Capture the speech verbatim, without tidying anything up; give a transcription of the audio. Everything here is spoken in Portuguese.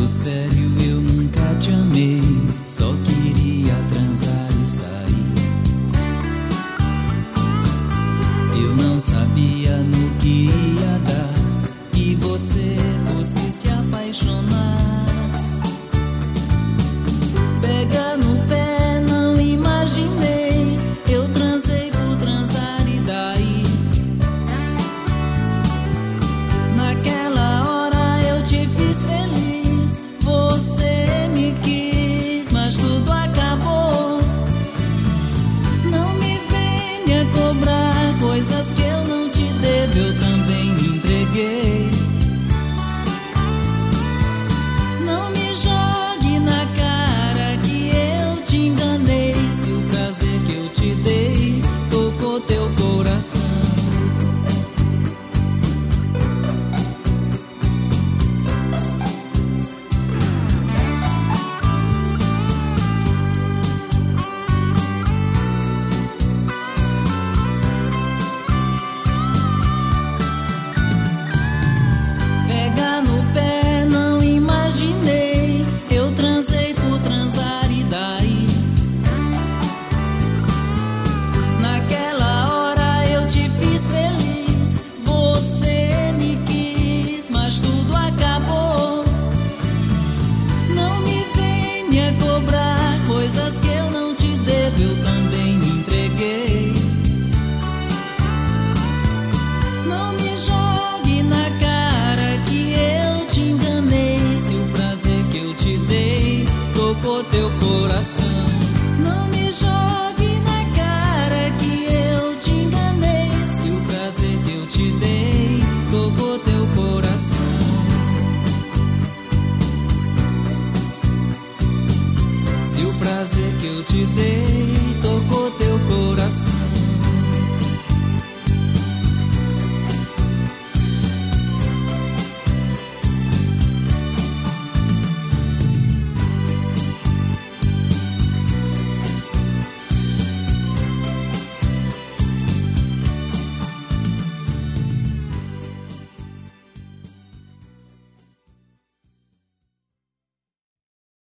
sério, eu nunca te amei, só queria transar e sair. Eu não sabia no que ia dar, que você fosse se apaixonar. Pega no pé, não imaginei, eu transei por transar e daí. Naquela hora eu te fiz feliz.